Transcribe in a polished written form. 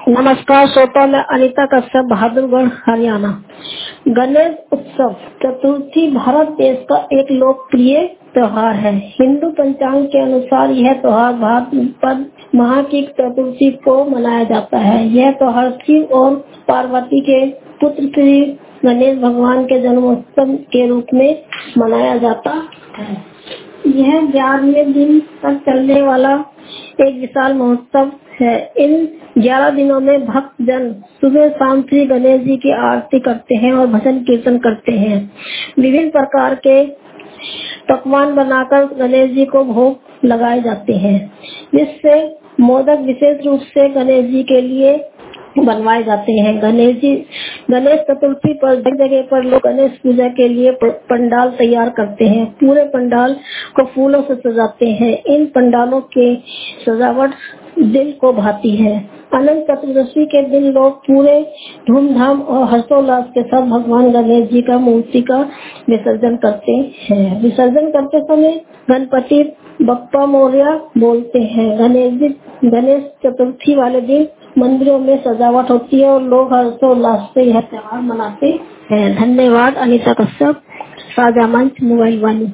नमस्कार श्रोता, मैं अनीता कश्यप, बहादुरगढ़, हरियाणा। गणेश उत्सव चतुर्थी भारत देश का एक लोकप्रिय त्योहार है। हिंदू पंचांग के अनुसार यह त्योहार भाद्रपद माह की चतुर्थी को मनाया जाता है। यह त्योहार शिव और पार्वती के पुत्र श्री गणेश भगवान के जन्मोत्सव के रूप में मनाया जाता है। यह 11वें दिन तक चलने वाला एक विशाल महोत्सव है। इन 11 दिनों में भक्त जन सुबह शाम श्री गणेश जी की आरती करते हैं और भजन कीर्तन करते हैं। विभिन्न प्रकार के पकवान बनाकर गणेश जी को भोग लगाए जाते हैं, जिससे मोदक विशेष रूप से गणेश जी के लिए बनवाए जाते हैं। गणेश चतुर्थी पर जगह पर लोग गणेश पूजा के लिए पंडाल तैयार करते हैं। पूरे पंडाल को फूलों से सजाते हैं। इन पंडालों के सजावट दिल को भाती है। अनंत चतुर्दशी के दिन लोग पूरे धूमधाम और हर्षोल्लास के साथ भगवान गणेश जी का मूर्ति का विसर्जन करते हैं। विसर्जन करते समय गणपति बप्पा मोरया बोलते हैं। गणेश चतुर्थी वाले दिन मंदिरों में सजावट होती है और लोग हर्षोल्लास से यह त्योहार मनाते हैं। धन्यवाद। अनीता कश्यप, साझा मंच, मोबाइल वाली।